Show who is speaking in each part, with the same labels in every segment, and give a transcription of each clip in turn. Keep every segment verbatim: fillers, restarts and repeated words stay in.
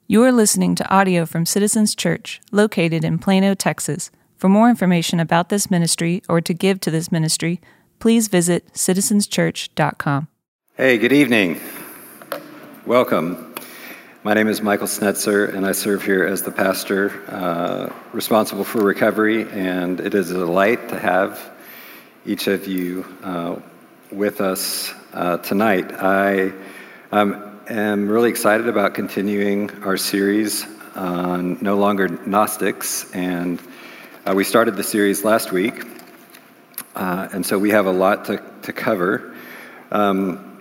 Speaker 1: You are listening to audio from Citizens Church, located in Plano, Texas. For more information about this ministry or to give to this ministry, please visit citizens church dot com.
Speaker 2: Hey, good evening. Welcome. My name is Michael Snetzer, and I serve here as the pastor uh, responsible for recovery, and it is a delight to have each of you uh, with us uh, tonight. I um, am really excited about continuing our series on No Longer Gnostics, and uh, we started the series last week, uh, and so we have a lot to, to cover. Um,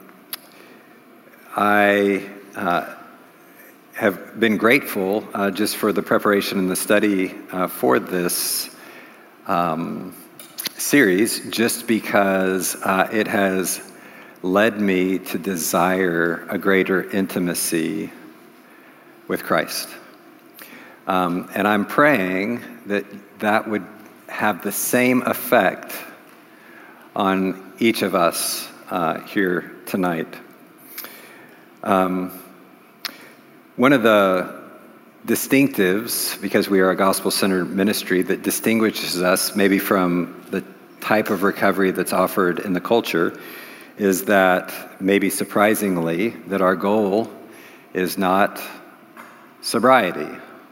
Speaker 2: I uh, have been grateful uh, just for the preparation and the study uh, for this um, series, just because uh, it has led me to desire a greater intimacy with Christ. Um, and I'm praying that that would have the same effect on each of us uh, here tonight. Um, one of the distinctives, because we are a gospel-centered ministry, that distinguishes us maybe from the type of recovery that's offered in the culture is that, maybe surprisingly, that our goal is not sobriety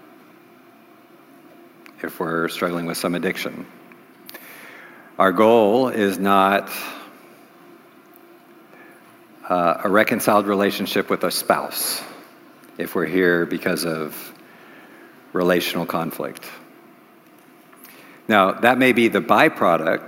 Speaker 2: if we're struggling with some addiction. Our goal is not uh, a reconciled relationship with a spouse if we're here because of relational conflict. Now, that may be the byproduct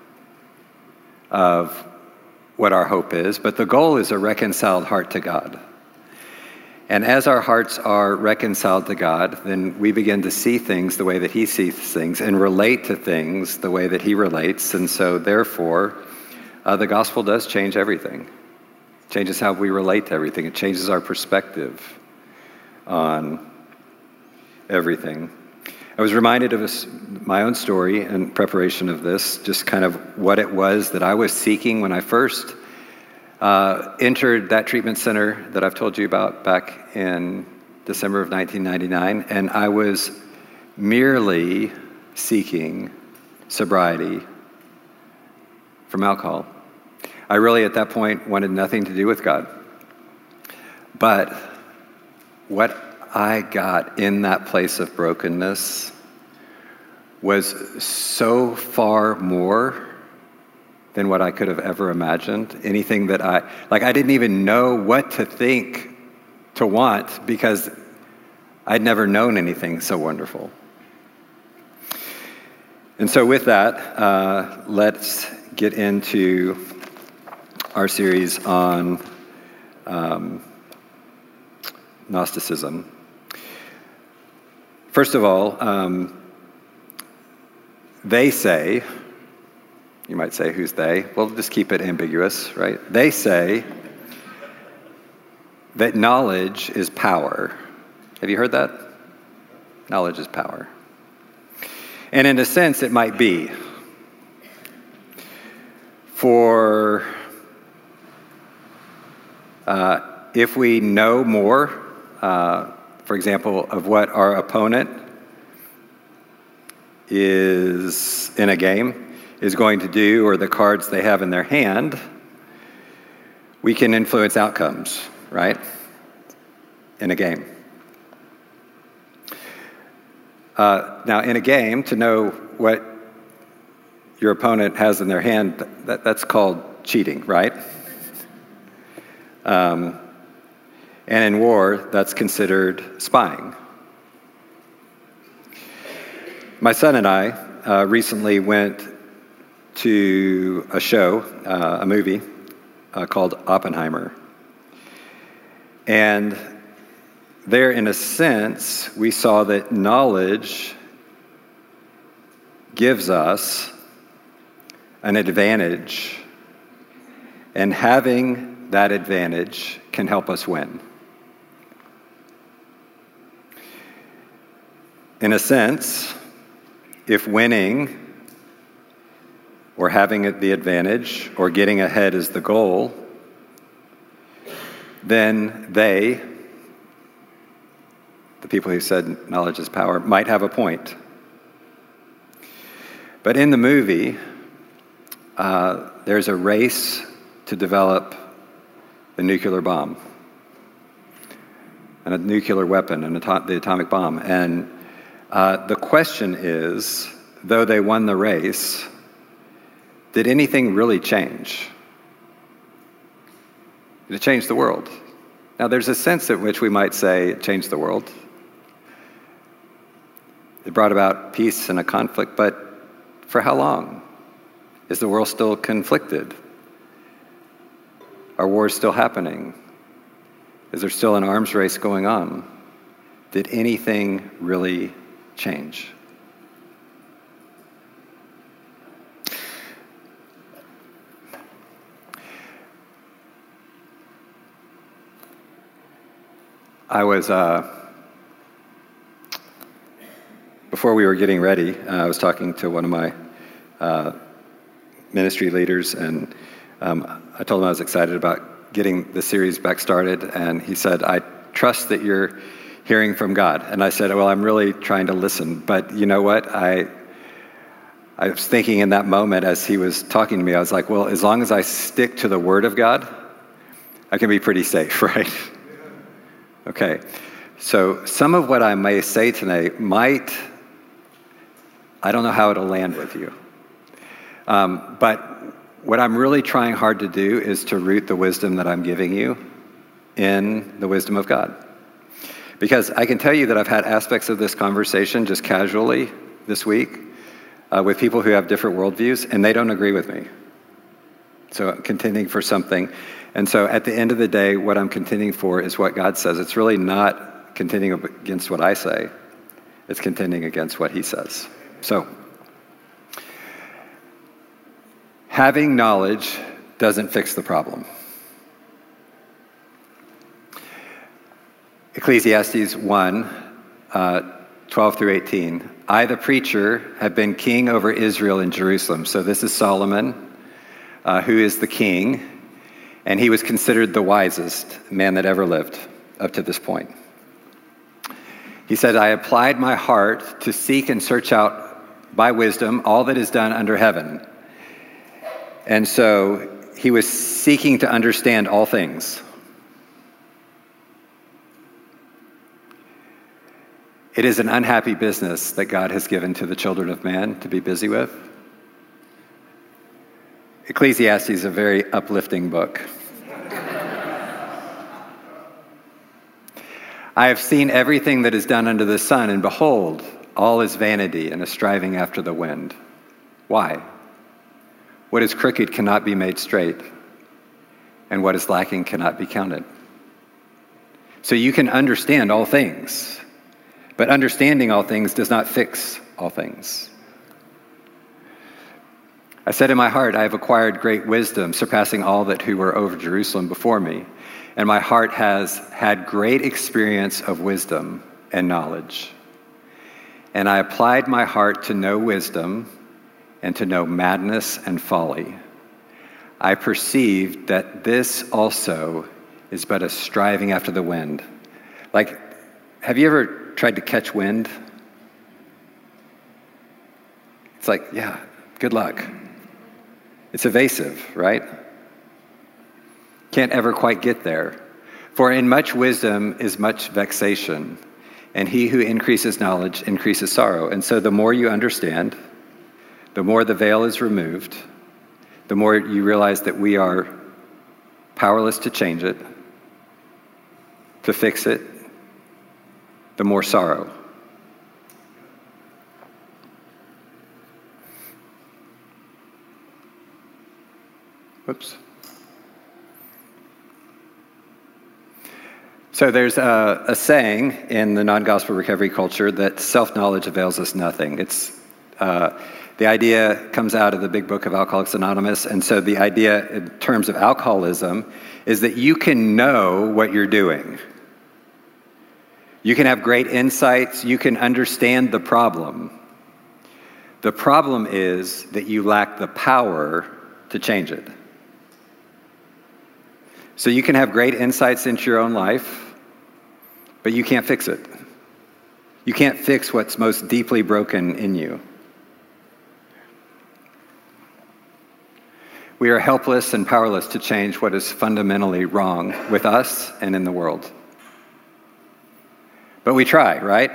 Speaker 2: of what our hope is, but the goal is a reconciled heart to God. And as our hearts are reconciled to God, then we begin to see things the way that He sees things and relate to things the way that He relates. And so, therefore, uh, the gospel does change everything. It changes how we relate to everything. It changes our perspective on everything. I was reminded of a, my own story in preparation of this, just kind of what it was that I was seeking when I first uh, entered that treatment center that I've told you about back in December of nineteen ninety-nine, and I was merely seeking sobriety from alcohol. I really, at that point, wanted nothing to do with God. But what I got in that place of brokenness was so far more than what I could have ever imagined. Anything that I, like I didn't even know what to think, to want, because I'd never known anything so wonderful. And so with that, uh, let's get into our series on um, Gnosticism. First of all, um, they say, you might say, who's they? Well, just keep it ambiguous, right? They say that knowledge is power. Have you heard that? Knowledge is power. And in a sense, it might be. For uh, if we know more, uh, for example, of what our opponent is in a game is going to do, or the cards they have in their hand, we can influence outcomes, right? In a game. Uh, now, in a game, to know what your opponent has in their hand, that, that's called cheating, right? Um, And in war, that's considered spying. My son and I uh, recently went to a show, uh, a movie uh, called Oppenheimer. And there, in a sense, we saw that knowledge gives us an advantage, and having that advantage can help us win. In a sense, if winning or having the advantage or getting ahead is the goal, then they the people who said knowledge is power, might have a point. But in the movie, uh, there's a race to develop the nuclear bomb, and a nuclear weapon, and ato- the atomic bomb. And uh, the question is, though they won the race, did anything really change? Did it change the world? Now, there's a sense in which we might say it changed the world. It brought about peace and a conflict, but for how long? Is the world still conflicted? Are wars still happening? Is there still an arms race going on? Did anything really change? I was, uh, before we were getting ready, uh, I was talking to one of my uh, ministry leaders, and um, I told him I was excited about getting the series back started, and he said, I trust that you're hearing from God. And I said, well, I'm really trying to listen, but you know what? I I was thinking in that moment as he was talking to me, I was like, well, as long as I stick to the Word of God, I can be pretty safe, right? Okay, so some of what I may say today might, I don't know how it'll land with you. Um, but what I'm really trying hard to do is to root the wisdom that I'm giving you in the wisdom of God. Because I can tell you that I've had aspects of this conversation just casually this week uh, with people who have different worldviews, and they don't agree with me. So I'm contending for something. And so at the end of the day, what I'm contending for is what God says. It's really not contending against what I say. It's contending against what he says. So having knowledge doesn't fix the problem. Ecclesiastes one, uh, twelve through eighteen. I, the preacher, have been king over Israel in Jerusalem. So this is Solomon, uh, who is the king. And he was considered the wisest man that ever lived up to this point. He said, I applied my heart to seek and search out by wisdom all that is done under heaven. And so he was seeking to understand all things. It is an unhappy business that God has given to the children of man to be busy with. Ecclesiastes is a very uplifting book. I have seen everything that is done under the sun, and behold, all is vanity and a striving after the wind. Why? What is crooked cannot be made straight, and what is lacking cannot be counted. So you can understand all things, but understanding all things does not fix all things. I said in my heart, I have acquired great wisdom, surpassing all that who were over Jerusalem before me. And my heart has had great experience of wisdom and knowledge. And I applied my heart to know wisdom and to know madness and folly. I perceived that this also is but a striving after the wind. Like, have you ever tried to catch wind? It's like, yeah, good luck. It's evasive, right? Can't ever quite get there. For in much wisdom is much vexation, and he who increases knowledge increases sorrow. And so the more you understand, the more the veil is removed, the more you realize that we are powerless to change it, to fix it, the more sorrow. Whoops. So there's a, a saying in the non-gospel recovery culture that self-knowledge avails us nothing. It's uh, the idea comes out of the big book of Alcoholics Anonymous, and so the idea in terms of alcoholism is that you can know what you're doing. You can have great insights. You can understand the problem. The problem is that you lack the power to change it. So you can have great insights into your own life, but you can't fix it. You can't fix what's most deeply broken in you. We are helpless and powerless to change what is fundamentally wrong with us and in the world. But we try, right?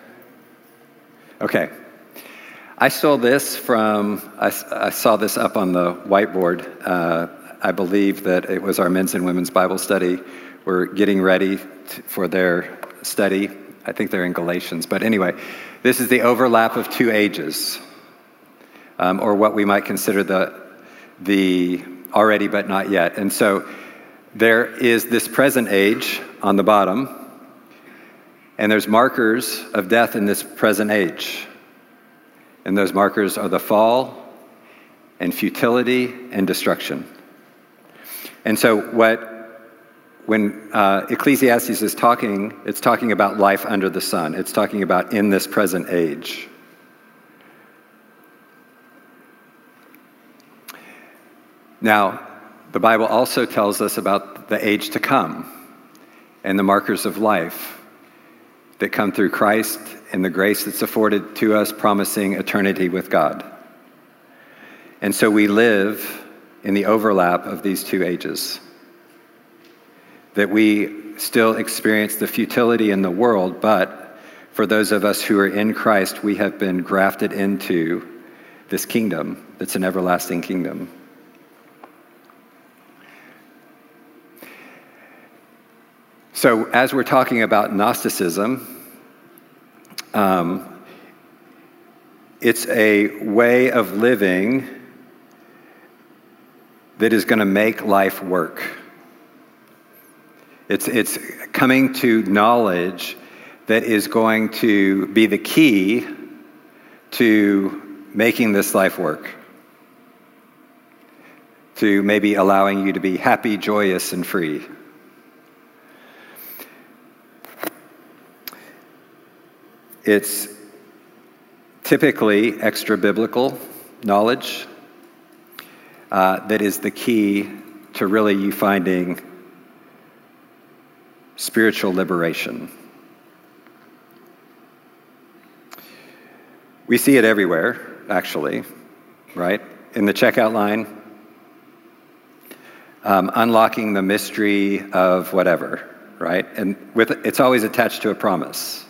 Speaker 2: Okay. I stole this from, I, I saw this up on the whiteboard. Uh, I believe that it was our men's and women's Bible study. We're getting ready t- for their study. I think they're in Galatians. But anyway, this is the overlap of two ages, um, or what we might consider the the already but not yet. And so there is this present age on the bottom, and there's markers of death in this present age. And those markers are the fall and futility and destruction. And so what, when uh, Ecclesiastes is talking, it's talking about life under the sun. It's talking about in this present age. Now, the Bible also tells us about the age to come and the markers of life that come through Christ and the grace that's afforded to us, promising eternity with God. And so we live in the overlap of these two ages, that we still experience the futility in the world, but for those of us who are in Christ, we have been grafted into this kingdom that's an everlasting kingdom. So as we're talking about Gnosticism, um, it's a way of living that is going to make life work. It's, it's coming to knowledge that is going to be the key to making this life work, to maybe allowing you to be happy, joyous, and free. It's typically extra-biblical knowledge uh, that is the key to really you finding spiritual liberation. We see it everywhere, actually, right? In the checkout line, um, unlocking the mystery of whatever, right? And with it's always attached to a promise.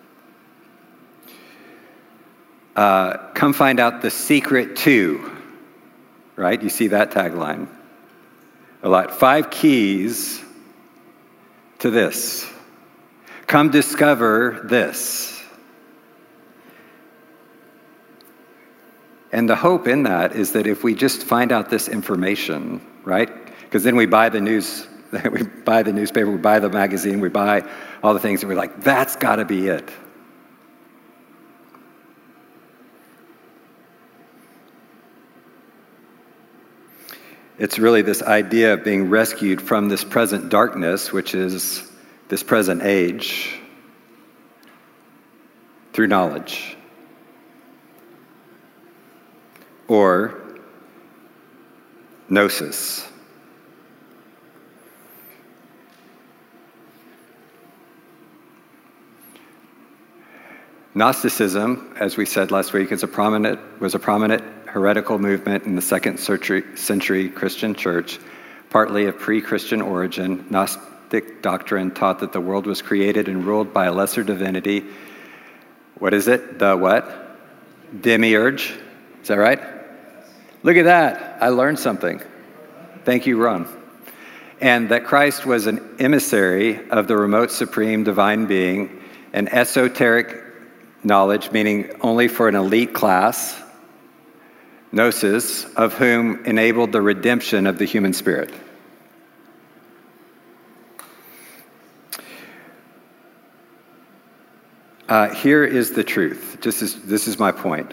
Speaker 2: Uh, come find out the secret to, right? You see that tagline a lot. Five keys to this. Come discover this. And the hope in that is that if we just find out this information, right? Because then we buy the news, we buy the newspaper, we buy the magazine, we buy all the things, and we're like, that's got to be it. It's really this idea of being rescued from this present darkness, which is this present age, through knowledge. Or gnosis. Gnosticism, as we said last week, is a prominent was a prominent heretical movement in the second century, century Christian church, partly of pre-Christian origin. Gnostic doctrine taught that the world was created and ruled by a lesser divinity. What is it? The what? Demiurge. Is that right? Look at that. I learned something. Thank you, Ron. And that Christ was an emissary of the remote supreme divine being, an esoteric knowledge, meaning only for an elite class, gnosis, of whom enabled the redemption of the human spirit. Uh, here is the truth. Just as, this is my point.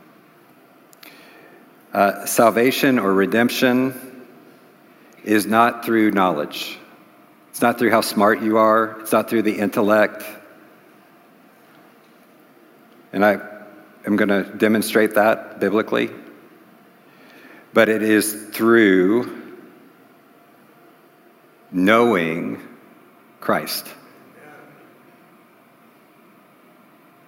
Speaker 2: Uh, salvation or redemption is not through knowledge. It's not through how smart you are. It's not through the intellect. And I am going to demonstrate that biblically. But it is through knowing Christ.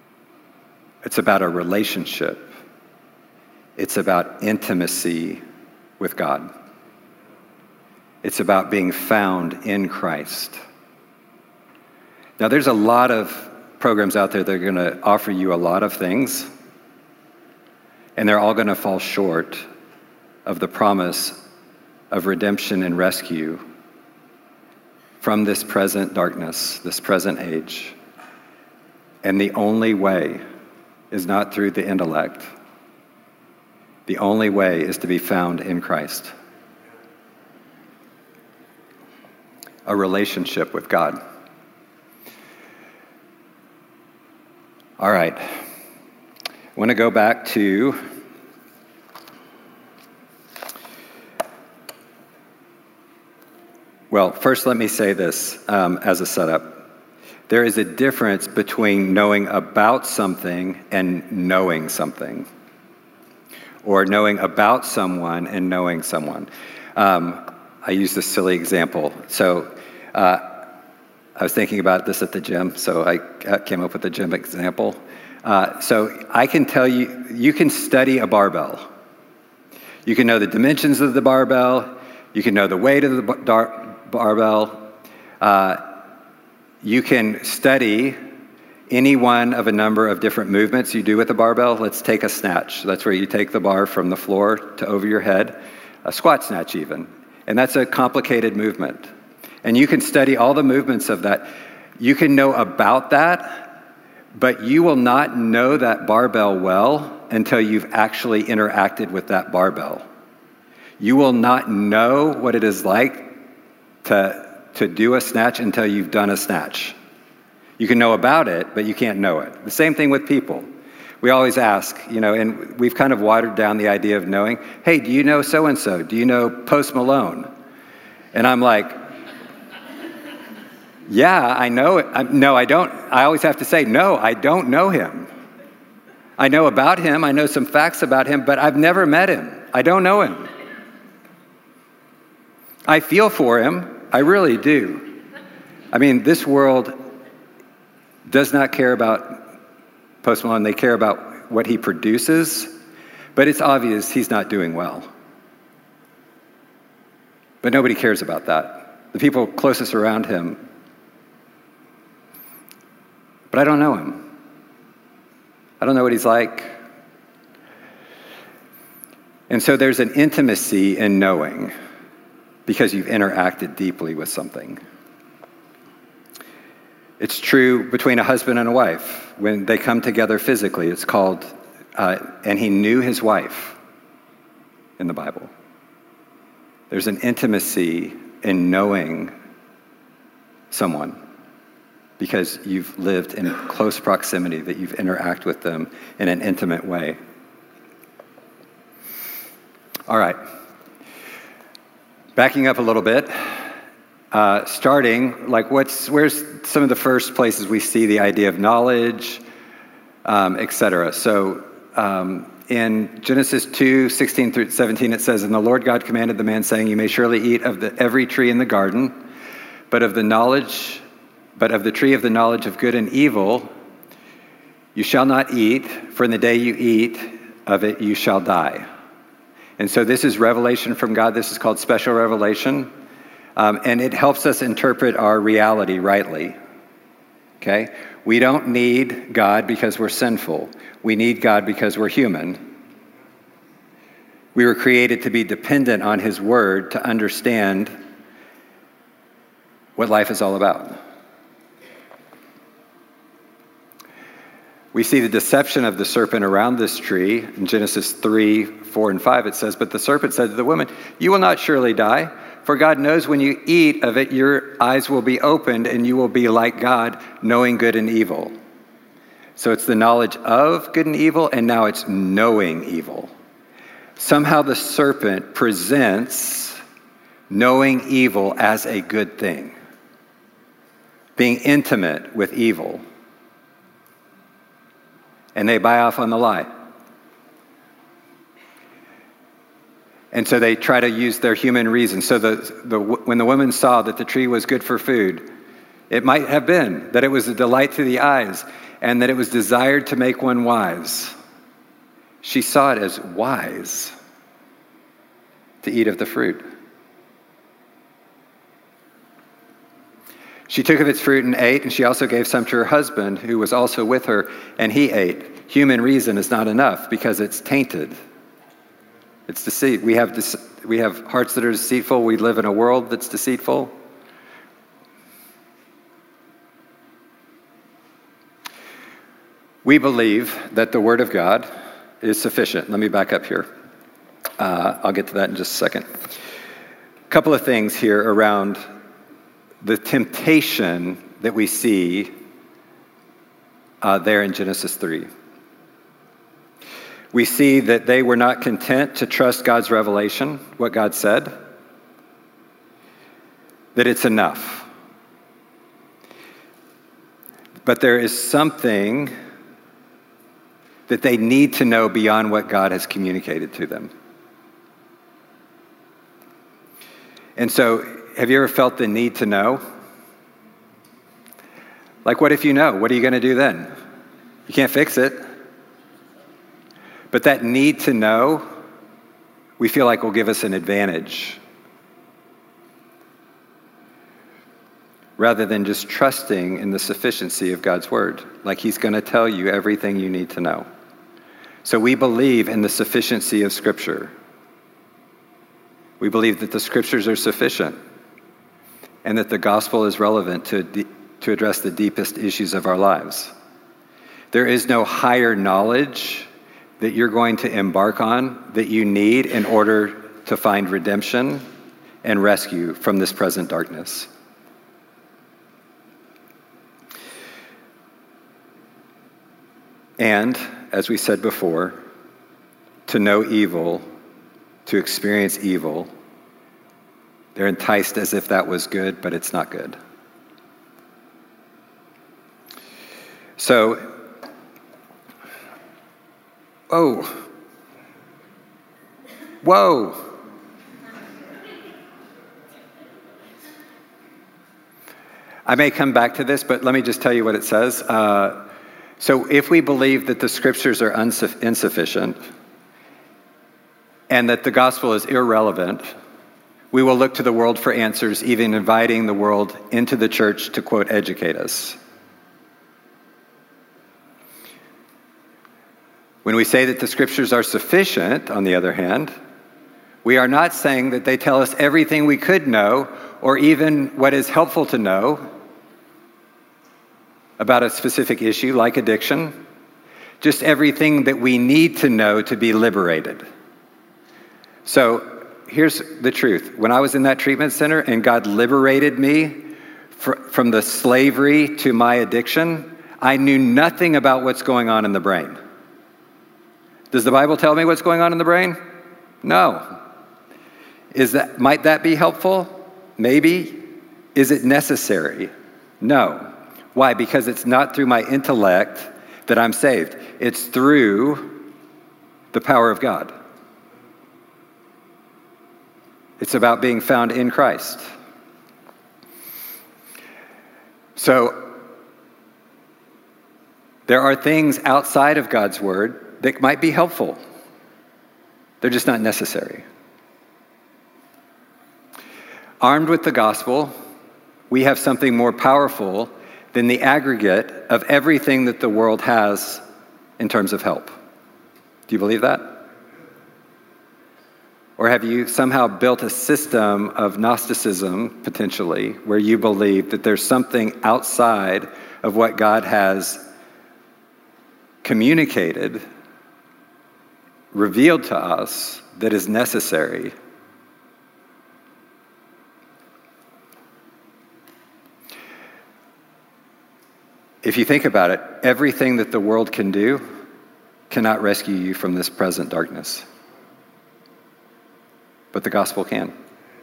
Speaker 2: It's about a relationship. It's about intimacy with God. It's about being found in Christ. Now, there's a lot of programs out there that are going to offer you a lot of things, and they're all going to fall short of the promise of redemption and rescue from this present darkness, this present age. And the only way is not through the intellect. The only way is to be found in Christ. A relationship with God. All right. I want to go back to Well, first let me say this um, as a setup. There is a difference between knowing about something and knowing something, or knowing about someone and knowing someone. Um, I use this silly example. So uh, I was thinking about this at the gym, so I came up with a gym example. Uh, so I can tell you, you can study a barbell. You can know the dimensions of the barbell. You can know the weight of the bar- barbell. Uh, you can study any one of a number of different movements you do with the barbell. Let's take a snatch. That's where you take the bar from the floor to over your head, a squat snatch even. And that's a complicated movement. And you can study all the movements of that. You can know about that, but you will not know that barbell well until you've actually interacted with that barbell. You will not know what it is like to, to do a snatch until you've done a snatch. You can know about it, but you can't know it. The same thing with people. We always ask, you know, and we've kind of watered down the idea of knowing, hey, do you know so-and-so? Do you know Post Malone? And I'm like, yeah, I know it. I, no, I don't. I always have to say, no, I don't know him. I know about him. I know some facts about him, but I've never met him. I don't know him. I feel for him. I really do. I mean, this world does not care about Post Malone. They care about what he produces, but it's obvious he's not doing well. But nobody cares about that. The people closest around him. But I don't know him. I don't know what he's like. And so there's an intimacy in knowing because you've interacted deeply with something. It's true between a husband and a wife. When they come together physically, it's called, uh, and he knew his wife in the Bible. There's an intimacy in knowing someone because you've lived in close proximity, that you've interacted with them in an intimate way. All right. Backing up a little bit, uh, starting, like what's, where's some of the first places we see the idea of knowledge, um, et cetera. So um, in Genesis two, sixteen through seventeen, it says, "And the Lord God commanded the man, saying, you may surely eat of the, every tree in the garden, but of the knowledge, but of the tree of the knowledge of good and evil, you shall not eat, for in the day you eat of it, you shall die." And so this is revelation from God. This is called special revelation. Um, and it helps us interpret our reality rightly. Okay? We don't need God because we're sinful. We need God because we're human. We were created to be dependent on his word to understand what life is all about. We see the deception of the serpent around this tree. In Genesis three, four, and five, it says, "But the serpent said to the woman, you will not surely die, for God knows when you eat of it, your eyes will be opened, and you will be like God, knowing good and evil." So it's the knowledge of good and evil, and now it's knowing evil. Somehow the serpent presents knowing evil as a good thing, being intimate with evil. And they buy off on the lie. And so they try to use their human reason. So the, the, when the woman saw that the tree was good for food, it might have been that it was a delight to the eyes and that it was desired to make one wise. She saw it as wise to eat of the fruit. She took of its fruit and ate, and she also gave some to her husband, who was also with her, and he ate. Human reason is not enough because it's tainted. It's deceit. We have this, we have hearts that are deceitful. We live in a world that's deceitful. We believe that the Word of God is sufficient. Let me back up here. Uh, I'll get to that in just a second. A couple of things here around the temptation that we see uh, there in Genesis three. We see that they were not content to trust God's revelation, what God said, that it's enough. But there is something that they need to know beyond what God has communicated to them. And so, have you ever felt the need to know? Like, what if you know? What are you going to do then? You can't fix it. But that need to know, we feel like will give us an advantage, rather than just trusting in the sufficiency of God's word. Like he's going to tell you everything you need to know. So we believe in the sufficiency of Scripture. We believe that the Scriptures are sufficient and that the gospel is relevant to, de- to address the deepest issues of our lives. There is no higher knowledge that you're going to embark on that you need in order to find redemption and rescue from this present darkness. And, as we said before, to know evil, to experience evil, they're enticed as if that was good, but it's not good. So, oh, whoa. I may come back to this, but let me just tell you what it says. Uh, so if we believe that the Scriptures are unsuff- insufficient and that the gospel is irrelevant, we will look to the world for answers, even inviting the world into the church to, quote, educate us. When we say that the Scriptures are sufficient, on the other hand, we are not saying that they tell us everything we could know or even what is helpful to know about a specific issue like addiction, just everything that we need to know to be liberated. So here's the truth. When I was in that treatment center and God liberated me fr- from the slavery to my addiction, I knew nothing about what's going on in the brain. Does the Bible tell me what's going on in the brain? No. Is that, might that be helpful? Maybe. Is it necessary? No. Why? Because it's not through my intellect that I'm saved. It's through the power of God. It's about being found in Christ. So, there are things outside of God's word that might be helpful. They're just not necessary. Armed with the gospel, we have something more powerful than the aggregate of everything that the world has in terms of help. Do you believe that? Or have you somehow built a system of Gnosticism, potentially, where you believe that there's something outside of what God has communicated, revealed to us, that is necessary? If you think about it, everything that the world can do cannot rescue you from this present darkness. But the gospel can.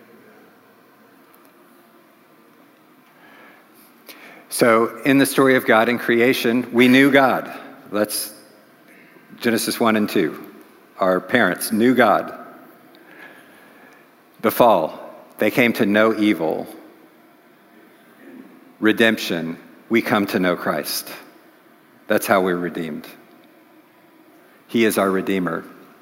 Speaker 2: So, in the story of God in creation, we knew God. That's Genesis one and two. Our parents knew God. The fall, they came to know evil. Redemption, we come to know Christ. That's how we're redeemed. He is our Redeemer.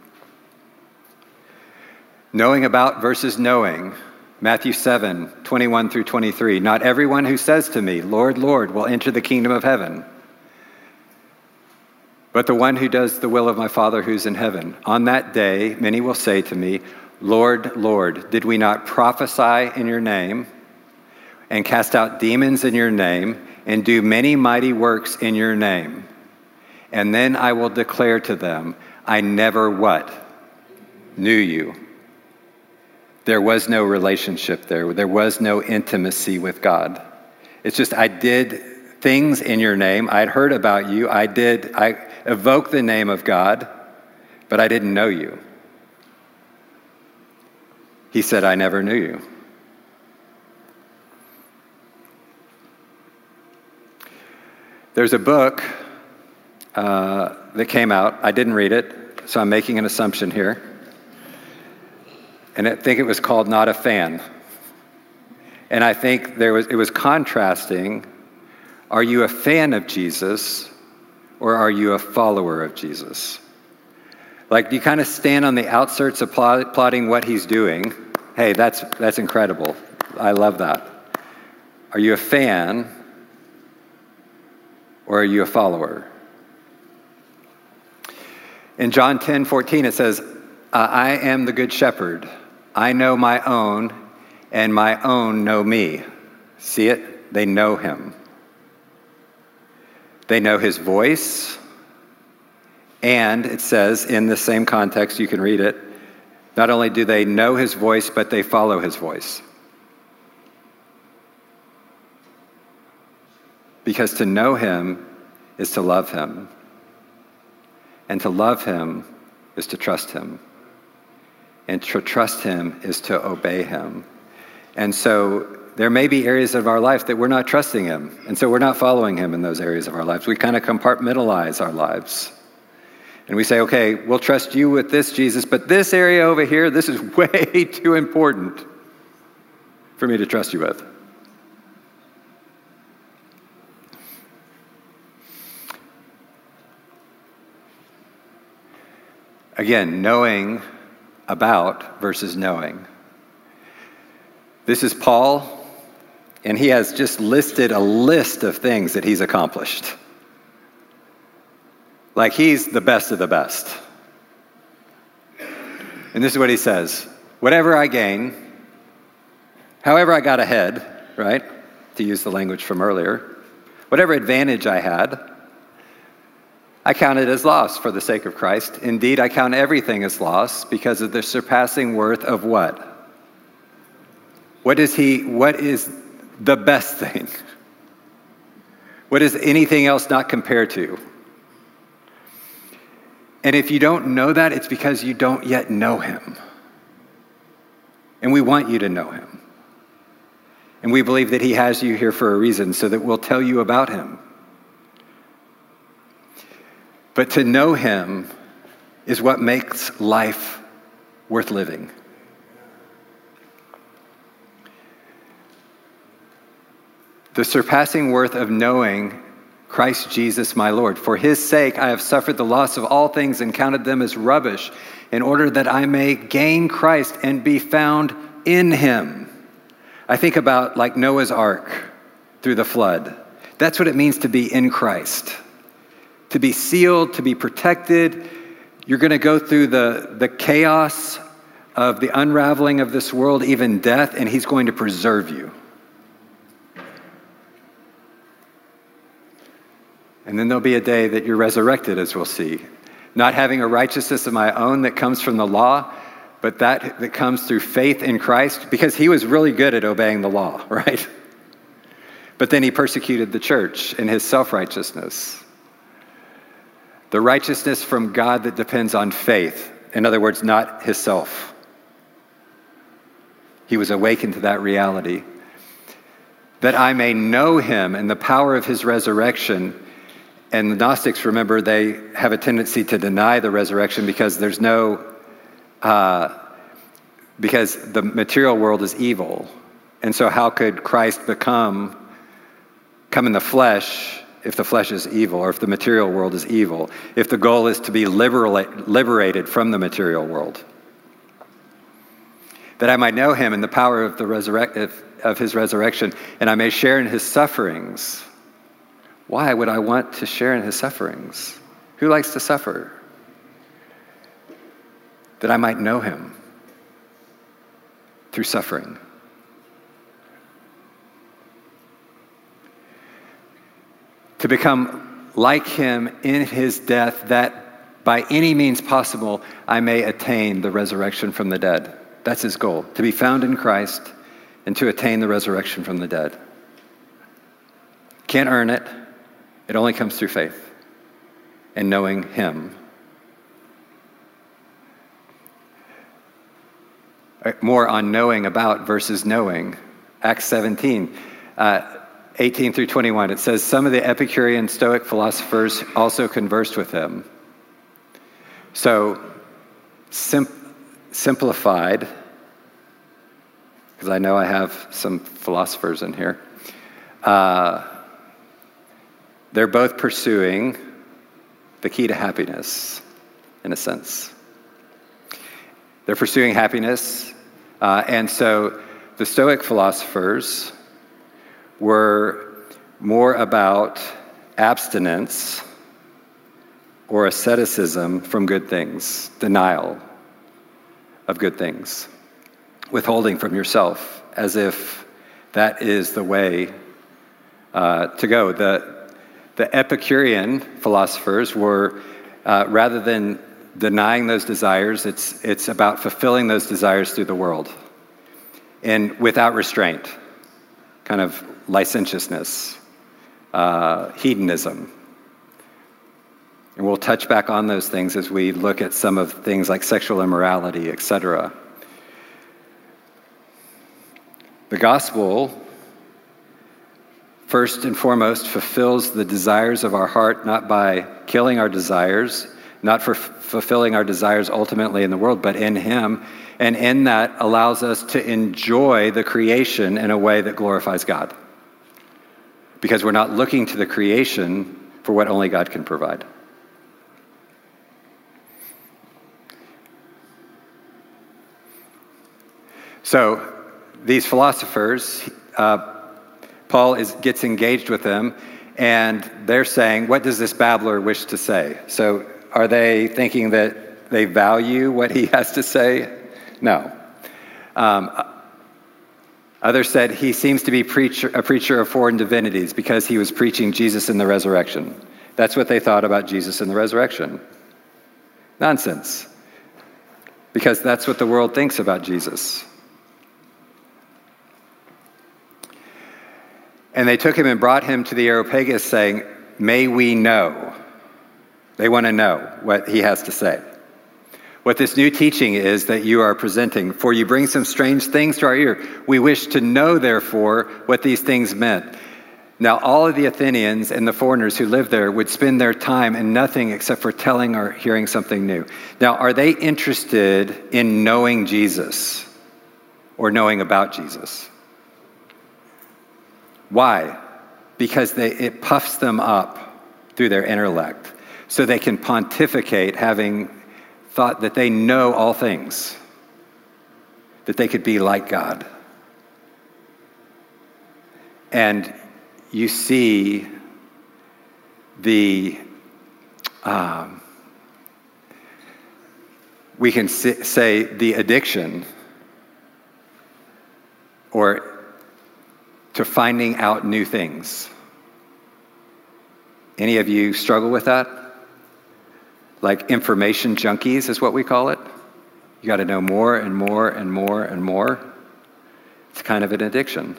Speaker 2: Knowing about versus knowing. Matthew seven, twenty-one through twenty-three. Not everyone who says to me, Lord, Lord, will enter the kingdom of heaven, but the one who does the will of my Father who's in heaven. On that day, many will say to me, Lord, Lord, did we not prophesy in your name and cast out demons in your name and do many mighty works in your name? And then I will declare to them, I never what? Knew you. There was no relationship there. There was no intimacy with God. It's just I did things in your name. I'd heard about you. I did, I evoked the name of God, but I didn't know you. He said, I never knew you. There's a book uh, that came out. I didn't read it, so I'm making an assumption here. And I think it was called Not a Fan. And I think there was it was contrasting, are you a fan of Jesus or are you a follower of Jesus? Like, you kind of stand on the outskirts applauding what he's doing. Hey, that's that's incredible. I love that. Are you a fan or are you a follower? In John ten fourteen, it says, I am the good shepherd. I know my own, and my own know me. See it? They know him. They know his voice. And it says in the same context, you can read it, not only do they know his voice, but they follow his voice. Because to know him is to love him. And to love him is to trust him. And to trust him is to obey him. And so there may be areas of our life that we're not trusting him. And so we're not following him in those areas of our lives. We kind of compartmentalize our lives. And we say, okay, we'll trust you with this, Jesus, but this area over here, this is way too important for me to trust you with. Again, knowing about versus knowing. This is Paul, and he has just listed a list of things that he's accomplished. Like he's the best of the best. And this is what he says. Whatever I gain, however I got ahead, right? To use the language from earlier. Whatever advantage I had, I count it as loss for the sake of Christ. Indeed, I count everything as loss because of the surpassing worth of what? What is he, what is the best thing? What is anything else not compared to? And if you don't know that, it's because you don't yet know him. And we want you to know him. And we believe that he has you here for a reason, so that we'll tell you about him. But to know him is what makes life worth living. The surpassing worth of knowing Christ Jesus my Lord. For his sake I have suffered the loss of all things and counted them as rubbish, in order that I may gain Christ and be found in him. I think about like Noah's Ark through the flood. That's what it means to be in Christ. To be sealed, to be protected. You're going to go through the, the chaos of the unraveling of this world, even death, and he's going to preserve you. And then there'll be a day that you're resurrected, as we'll see. Not having a righteousness of my own that comes from the law, but that that comes through faith in Christ, because he was really good at obeying the law, right? But then he persecuted the church in his self-righteousness. The righteousness from God that depends on faith. In other words, not himself. He was awakened to that reality. That I may know him and the power of his resurrection. And the Gnostics, remember, they have a tendency to deny the resurrection because there's no, uh, because the material world is evil. And so how could Christ become, come in the flesh if the flesh is evil, or if the material world is evil, if the goal is to be liberate, liberated from the material world. That I might know him in the power of, the resurrect, of his resurrection, and I may share in his sufferings. Why would I want to share in his sufferings? Who likes to suffer? That I might know him through suffering. To become like him in his death, that by any means possible I may attain the resurrection from the dead. That's his goal, to be found in Christ and to attain the resurrection from the dead. Can't earn it. It only comes through faith and knowing him. More on knowing about versus knowing. Acts seventeen, uh, eighteen through twenty-one. It says, some of the Epicurean Stoic philosophers also conversed with him. So, sim- simplified, because I know I have some philosophers in here. Uh, they're both pursuing the key to happiness, in a sense. They're pursuing happiness, uh, and so the Stoic philosophers were more about abstinence or asceticism from good things, denial of good things, withholding from yourself, as if that is the way uh, to go. The, the Epicurean philosophers were, uh, rather than denying those desires, it's, it's about fulfilling those desires through the world and without restraint, kind of licentiousness, uh, hedonism. And we'll touch back on those things as we look at some of things like sexual immorality, et cetera. The gospel, first and foremost, fulfills the desires of our heart, not by killing our desires, not for f- fulfilling our desires ultimately in the world, but in him. And in that allows us to enjoy the creation in a way that glorifies God. Because we're not looking to the creation for what only God can provide. So these philosophers, uh, Paul is, gets engaged with them, and they're saying, what does this babbler wish to say? So are they thinking that they value what he has to say? No. Um, others said he seems to be preacher, a preacher of foreign divinities because he was preaching Jesus in the resurrection. That's what they thought about Jesus in the resurrection. Nonsense. Because that's what the world thinks about Jesus. And they took him and brought him to the Areopagus, saying, may we know. They want to know what he has to say. What this new teaching is that you are presenting, for you bring some strange things to our ear. We wish to know, therefore, what these things meant. Now, all of the Athenians and the foreigners who lived there would spend their time in nothing except for telling or hearing something new. Now, are they interested in knowing Jesus or knowing about Jesus? Why? Because they, it puffs them up through their intellect so they can pontificate, having thought that they know all things, that they could be like God. And you see the, um, we can say the addiction or to finding out new things. Any of you struggle with that? Like information junkies is what we call it. You got to know more and more and more and more. It's kind of an addiction.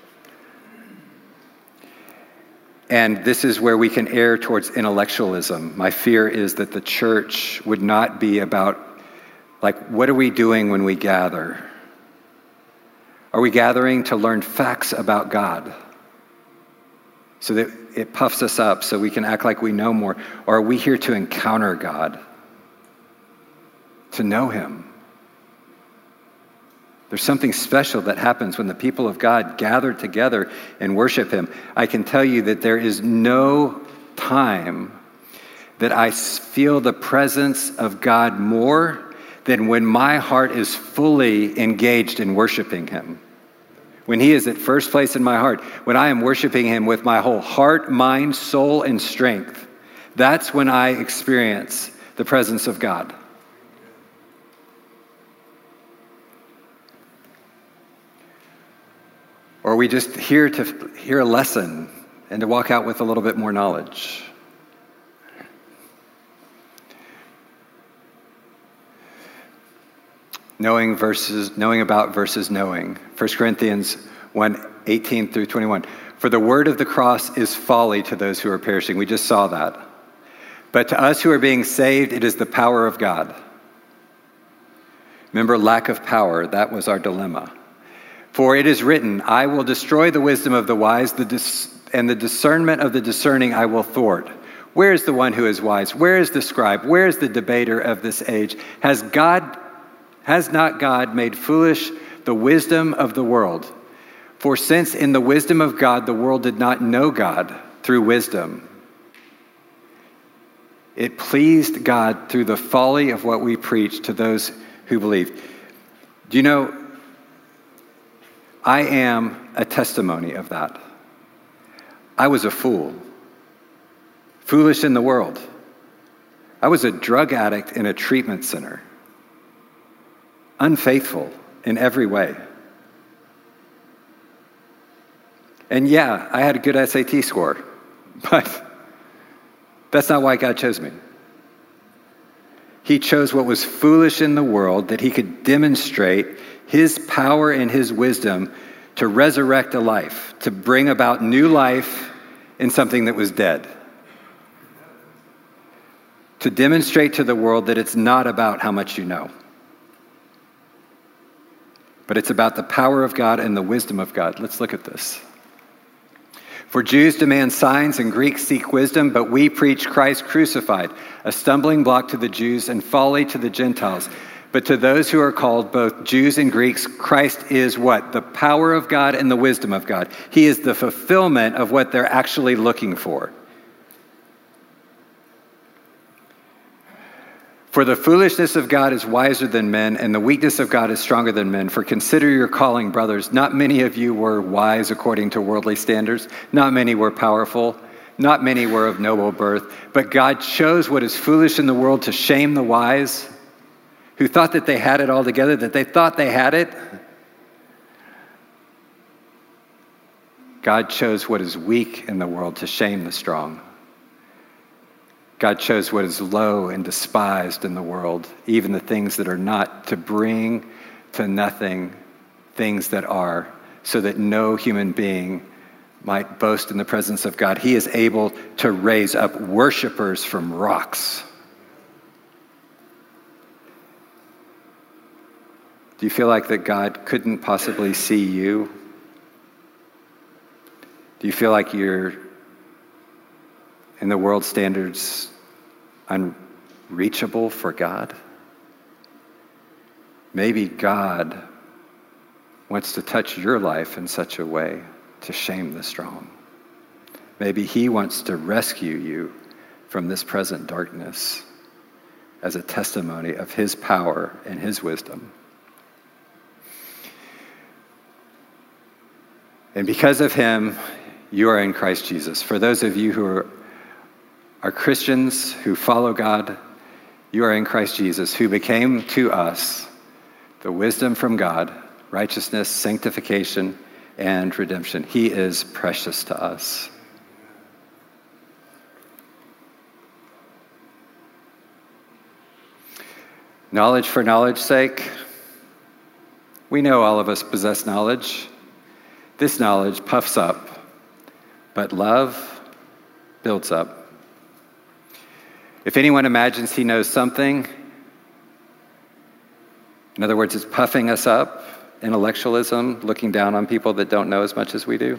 Speaker 2: And this is where we can err towards intellectualism. My fear is that the church would not be about, like, what are we doing when we gather? Are we gathering to learn facts about God so that it puffs us up so we can act like we know more? Or are we here to encounter God, to know him? There's something special that happens when the people of God gather together and worship him. I can tell you that there is no time that I feel the presence of God more than when my heart is fully engaged in worshiping him. When he is at first place in my heart, when I am worshiping him with my whole heart, mind, soul, and strength, that's when I experience the presence of God. Or we just here to hear a lesson and to walk out with a little bit more knowledge. Knowing versus knowing about versus knowing. First Corinthians one, eighteen through twenty-one. For the word of the cross is folly to those who are perishing. We just saw that. But to us who are being saved, it is the power of God. Remember, lack of power, that was our dilemma. For it is written, I will destroy the wisdom of the wise, the dis- and the discernment of the discerning I will thwart. Where is the one who is wise? Where is the scribe? Where is the debater of this age? Has God, has not God made foolish the wisdom of the world? For since in the wisdom of God, the world did not know God through wisdom, it pleased God through the folly of what we preach to those who believe. Do you know, I am a testimony of that. I was a fool, foolish in the world. I was a drug addict in a treatment center, unfaithful in every way. And yeah, I had a good S A T score, but that's not why God chose me. He chose what was foolish in the world that he could demonstrate his power and his wisdom to resurrect a life, to bring about new life in something that was dead. To demonstrate to the world that it's not about how much you know, but it's about the power of God and the wisdom of God. Let's look at this. For Jews demand signs and Greeks seek wisdom, but we preach Christ crucified, a stumbling block to the Jews and folly to the Gentiles. But to those who are called, both Jews and Greeks, Christ is what? The power of God and the wisdom of God. He is the fulfillment of what they're actually looking for. For the foolishness of God is wiser than men, and the weakness of God is stronger than men. For consider your calling, brothers. Not many of you were wise according to worldly standards. Not many were powerful. Not many were of noble birth. But God chose what is foolish in the world to shame the wise, who thought that they had it all together, that they thought they had it. God chose what is weak in the world to shame the strong. God chose what is low and despised in the world, even the things that are not, to bring to nothing things that are, so that no human being might boast in the presence of God. He is able to raise up worshipers from rocks. Do you feel like that God couldn't possibly see you? Do you feel like you're, in the world standards, unreachable for God? Maybe God wants to touch your life in such a way to shame the strong. Maybe he wants to rescue you from this present darkness as a testimony of his power and his wisdom. And because of him, you are in Christ Jesus. For those of you who are, are Christians, who follow God, you are in Christ Jesus, who became to us the wisdom from God, righteousness, sanctification, and redemption. He is precious to us. Knowledge for knowledge's sake. We know all of us possess knowledge. This knowledge puffs up, but love builds up. If anyone imagines he knows something, in other words, it's puffing us up, intellectualism, looking down on people that don't know as much as we do,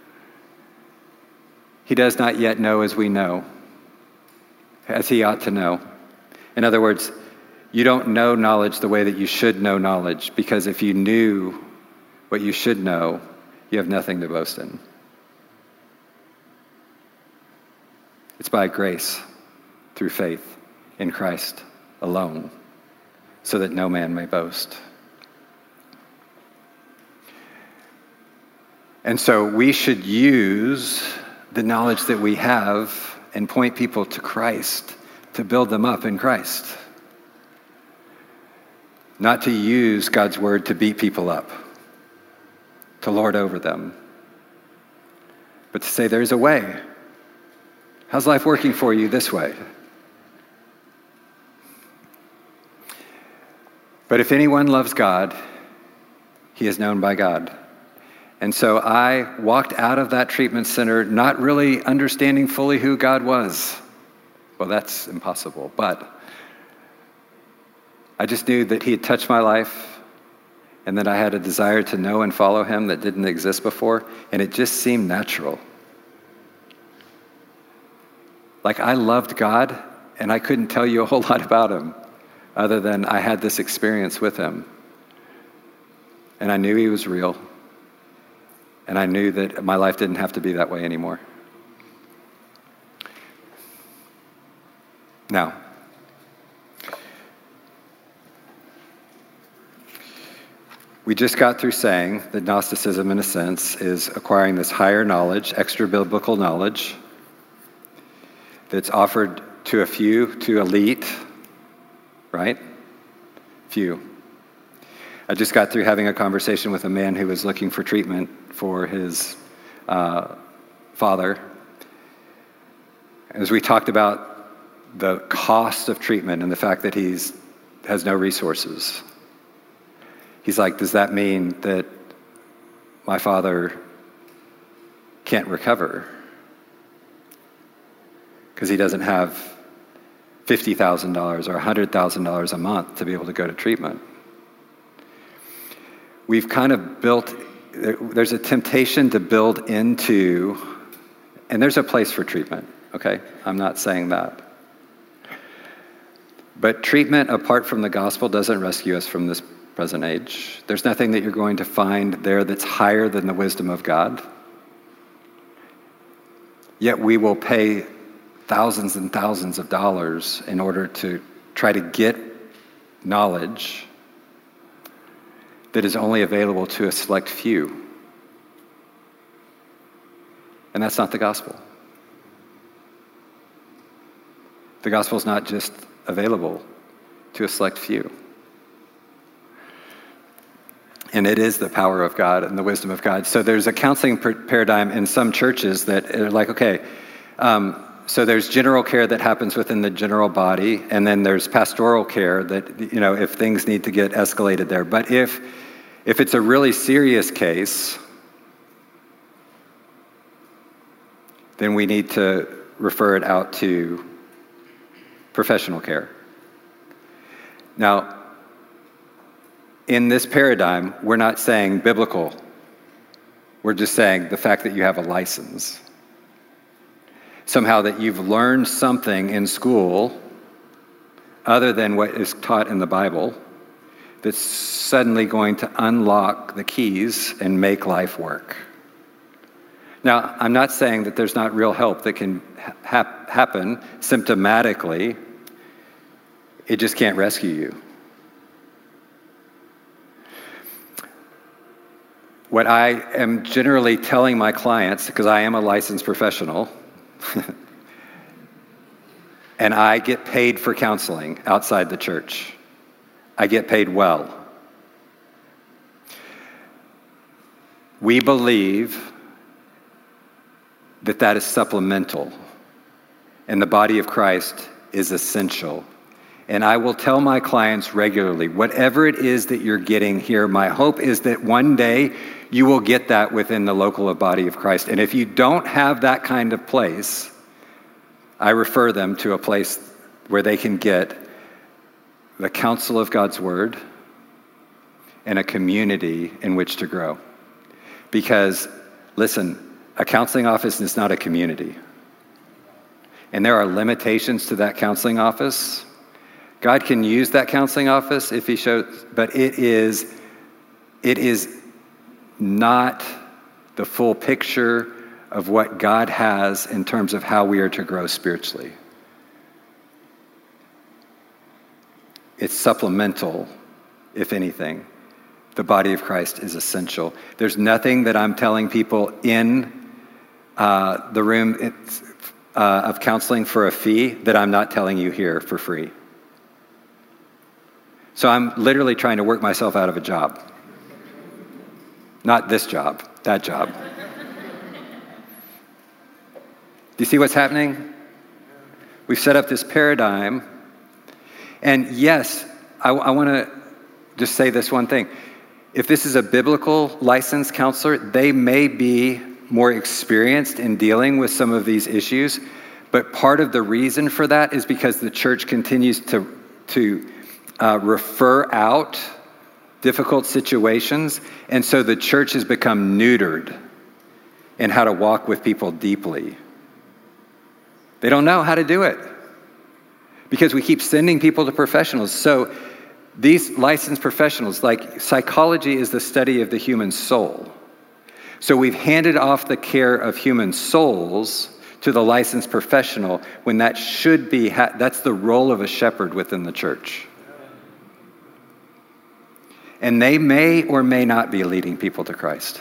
Speaker 2: he does not yet know as we know, as he ought to know. In other words, You don't know knowledge the way that you should know knowledge, because if you knew what you should know, you have nothing to boast in. It's by grace, through faith in Christ alone, so that no man may boast. And so we should use the knowledge that we have and point people to Christ, to build them up in Christ. Not to use God's word to beat people up, to lord over them, but to say there's a way. How's life working for you this way? But if anyone loves God, he is known by God. And so I walked out of that treatment center not really understanding fully who God was. Well, that's impossible, but I just knew that he had touched my life and that I had a desire to know and follow him that didn't exist before, and it just seemed natural. Like, I loved God, and I couldn't tell you a whole lot about him other than I had this experience with him. And I knew he was real. And I knew that my life didn't have to be that way anymore. Now, we just got through saying that Gnosticism, in a sense, is acquiring this higher knowledge, extra-biblical knowledge, that's offered to a few, to elite, right? Few. I just got through having a conversation with a man who was looking for treatment for his uh, father. As we talked about the cost of treatment and the fact that he's has no resources, he's like, does that mean that my father can't recover? Because he doesn't have fifty thousand dollars or one hundred thousand dollars a month to be able to go to treatment. We've kind of built, there's a temptation to build into, and there's a place for treatment, okay? I'm not saying that. But treatment apart from the gospel doesn't rescue us from this present age. There's nothing that you're going to find there that's higher than the wisdom of God. Yet we will pay thousands and thousands of dollars in order to try to get knowledge that is only available to a select few. And that's not the gospel. The gospel is not just available to a select few. And it is the power of God and the wisdom of God. So there's a counseling paradigm in some churches that are like, okay, um, so there's general care that happens within the general body, and then there's pastoral care that, you know, if things need to get escalated there. But if if it's a really serious case, then we need to refer it out to professional care. Now, in this paradigm, we're not saying biblical. We're just saying the fact that you have a license. Somehow that you've learned something in school other than what is taught in the Bible that's suddenly going to unlock the keys and make life work. Now, I'm not saying that there's not real help that can ha- happen symptomatically. It just can't rescue you. What I am generally telling my clients, because I am a licensed professional, and I get paid for counseling outside the church. I get paid well. We believe that that is supplemental, and the body of Christ is essential. And I will tell my clients regularly, whatever it is that you're getting here, my hope is that one day you will get that within the local body of Christ. And if you don't have that kind of place, I refer them to a place where they can get the counsel of God's word and a community in which to grow. Because, listen, a counseling office is not a community. And there are limitations to that counseling office God can use that counseling office if he shows, but it is, it is not the full picture of what God has in terms of how we are to grow spiritually. It's supplemental, if anything. The body of Christ is essential. There's nothing that I'm telling people in uh, the room uh, of counseling for a fee that I'm not telling you here for free. So I'm literally trying to work myself out of a job. Not this job, that job. Do you see what's happening? We've set up this paradigm. And yes, I, I want to just say this one thing. If this is a biblical licensed counselor, they may be more experienced in dealing with some of these issues. But part of the reason for that is because the church continues to, to uh, refer out difficult situations. And so the church has become neutered in how to walk with people deeply. They don't know how to do it because we keep sending people to professionals. So these licensed professionals, like psychology is the study of the human soul. So we've handed off the care of human souls to the licensed professional when that should be, that's the role of a shepherd within the church. And they may or may not be leading people to Christ.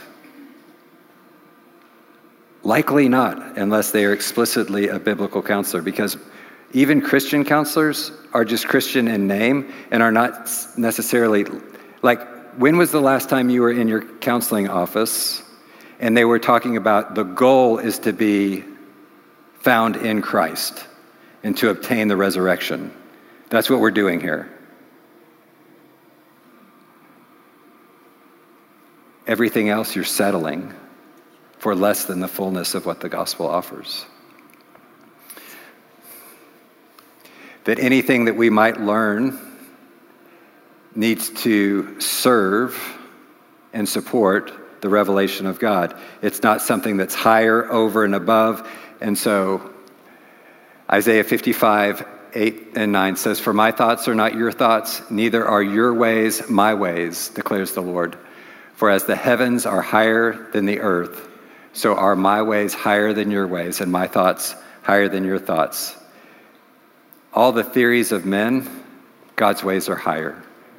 Speaker 2: Likely not, unless they are explicitly a biblical counselor, because even Christian counselors are just Christian in name and are not necessarily, like, when was the last time you were in your counseling office and they were talking about the goal is to be found in Christ and to obtain the resurrection? That's what we're doing here. Everything else you're settling for less than the fullness of what the gospel offers. That anything that we might learn needs to serve and support the revelation of God. It's not something that's higher, over, and above. And so Isaiah fifty-five, eight and nine says, "For my thoughts are not your thoughts, neither are your ways my ways, declares the Lord. For as the heavens are higher than the earth, so are my ways higher than your ways, and my thoughts higher than your thoughts." All the theories of men, God's ways are higher.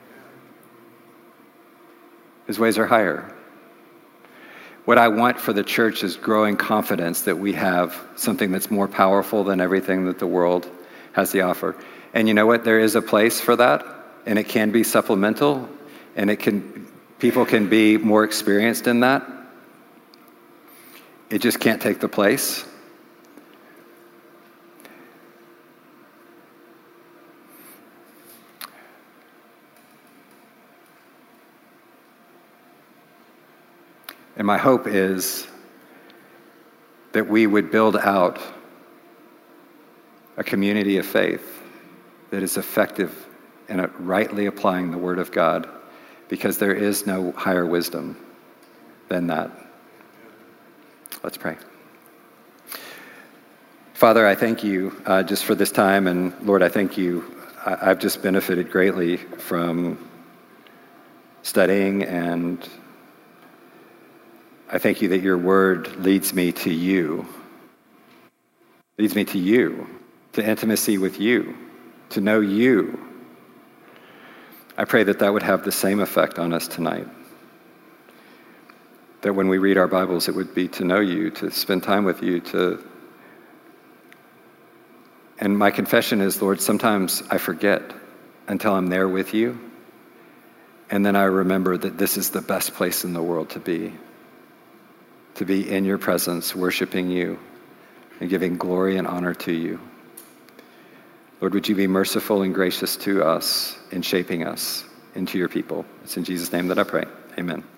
Speaker 2: His ways are higher. What I want for the church is growing confidence that we have something that's more powerful than everything that the world has to offer. And you know what? There is a place for that, and it can be supplemental, and it can people can be more experienced in that. It just can't take the place. And my hope is that we would build out a community of faith that is effective in rightly applying the Word of God, because there is no higher wisdom than that. Let's pray. Father, I thank you uh, just for this time, and Lord, I thank you. I- I've just benefited greatly from studying, and I thank you that your word leads me to you, leads me to you, to intimacy with you, to know you. I pray that that would have the same effect on us tonight. That when we read our Bibles, it would be to know you, to spend time with you, to... And my confession is, Lord, sometimes I forget until I'm there with you, and then I remember that this is the best place in the world to be. To be in your presence, worshiping you, and giving glory and honor to you. Lord, would you be merciful and gracious to us in shaping us into your people? It's in Jesus' name that I pray. Amen.